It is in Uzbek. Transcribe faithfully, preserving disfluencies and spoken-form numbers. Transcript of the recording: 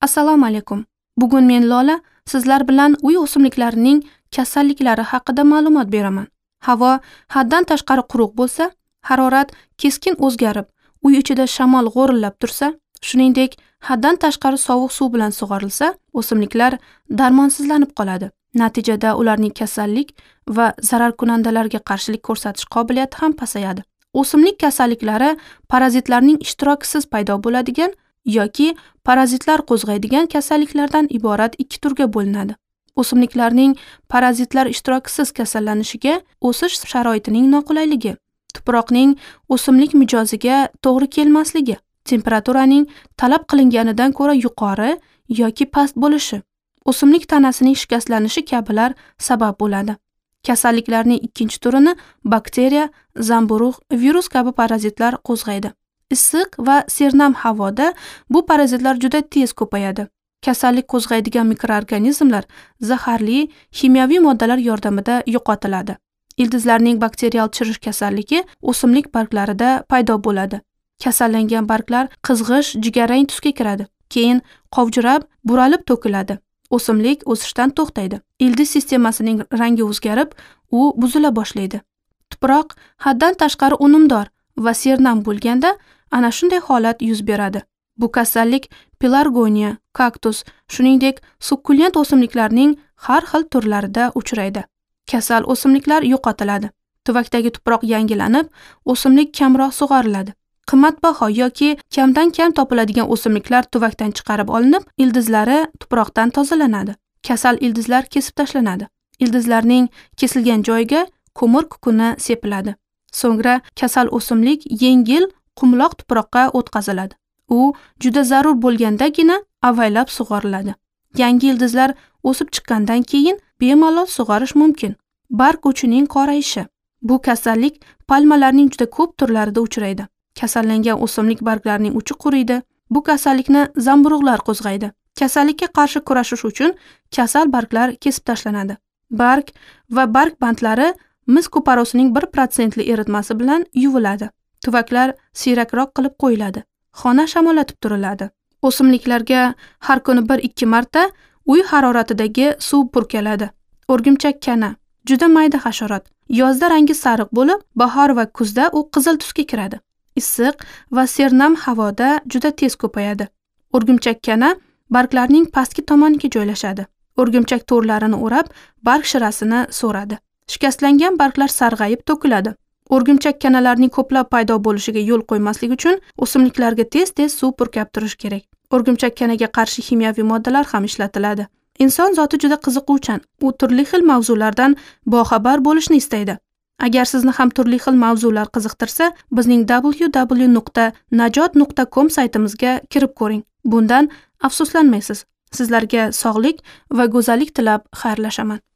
Assalomu alaykum. Bugun men Lola sizlar bilan uy o'simliklarining kasalliklari haqida ma'lumot beraman. Havo haddan tashqari quruq bo'lsa, harorat keskin o'zgarib, uy ichida shamol g'o'rillab tursa, shuningdek, haddan tashqari sovuq suv bilan sug'orilsa, o'simliklar darmonsizlanib qoladi. Natijada ularning kasallik va zararkunandalarga qarshilik ko'rsatish qobiliyati ham pasayadi. O'simlik kasalliklari parazitlarning ishtirokisiz paydo bo'ladigan yoki parazitlar qo'zg'aydigan kasalliklardan iborat ikki turga bo'linadi. O'simliklarning parazitlar ishtirokisiz kasallanishiga o'sish sharoitining noqulayligi, tuproqning o'simlik mijoziga to'g'ri kelmasligi, temperaturaning talab qilinganidan ko'ra yuqori yoki past bo'lishi, o'simlik tanasining shikastlanishi kabilar sabab bo'ladi. Kasalliklarning ikkinchi turini bakteriya, zamburug', virus kabi parazitlar qo'zg'aydi. Issiq va sernam havoda bu parazitlar juda tez ko'payadi. Kasallik qo'zg'aydigan mikroorganizmlar zaharli kimyoviy moddalar yordamida yo'qotiladi. Ildizlarning bakterial chirish kasalligi o'simlik barglarida paydo bo'ladi. Kasallangan barglar qizg'ish, jigarrang tusga kiradi. Keyin qovjirab, buralib to'kiladi. O'simlik o'sishdan to'xtaydi. Ildiz sistemasining rangi o'zgarib, u buzila boshlaydi. Tuproq haddan tashqari unumdor va sernam bo'lganda ana shunday holat yuz beradi. Bu kasallik pelargoniya, kaktus, shuningdek sukkulent o'simliklarning har xil turlarida uchraydi. Kasal o'simliklar yo'qotiladi. Tuvakdagi tuproq yangilanib, o'simlik kamroq sug'oriladi. Qimmatbaho yoki kamdan kam topiladigan o'simliklar tuvakdan chiqarib olinib, ildizlari tuproqdan tozalanadi. Kasal ildizlar kesib tashlanadi. Ildizlarning kesilgan joyiga ko'mir kukuni sepiladi. So'ngra kasal o'simlik yengil qumloq tuproqqa o'tkaziladi. U juda zarur bo'lgandagina avaylab sug'oriladi. Yangi ildizlar o'sib chiqqandan keyin bemalol sug'orish mumkin. Barg uchining qorayishi. Bu kasallik palmalarning juda ko'p turlarida uchraydi. Kasallangan o'simlik barglarining uchi quriydi. Bu kasallikni zamburug'lar qo'zg'aydi. Kasallikka qarshi kurashish uchun kasal barglar kesib tashlanadi. Barg va barg bandlari mis kuparosining bir protsentli eritmasi bilan yuviladi. Tuvaklar siyrakroq qilib qo'yiladi. Xona shamollatib turiladi. O'simliklarga har kuni bir ikki marta uy haroratidagi suv purkaladi. O'rgimchak kana juda mayda hasharot. Yozda rangi sariq bo'lib, bahor va kuzda u qizil tusga kiradi. Issiq va sernam havoda juda tez ko'payadi. O'rgimchak kana barglarning pastki tomoniga joylashadi. O'rgimchak to'rlarini o'rab, barg shirasini so'radi. Shikastlangan barglar sarg'ayib to'kiladi. O'rgimchak kanalarning ko'plab paydo bo'lishiga yo'l qo'ymaslik uchun o'simliklarga tez-tez suv purkab turish kerak. O'rgimchak kanaga qarshi kimyoviy moddalar ham ishlatiladi. Inson zoti juda qiziquvchan. U turli xil mavzulardan boxabar bo'lishni istaydi. Agar sizni ham turli xil mavzular qiziqtirsa, bizning w w w nuqta najot nuqta com saytimizga kirib ko'ring. Bundan afsuslanmaysiz. Sizlarga sog'lik va go'zallik tilab xayrlashaman.